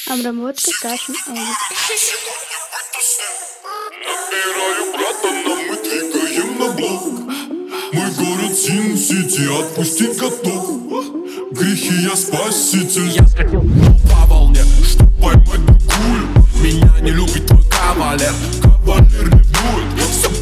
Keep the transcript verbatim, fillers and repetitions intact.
Обработка Кашин Эдит. Набираю брата, но мы двигаем на блок. Мой город Син-Сити, отпустить готов. Грехи я спаситель. Я скатил по волне, чтоб поймать другую. Меня не любит твой кавалер. Кавалер ревнует, все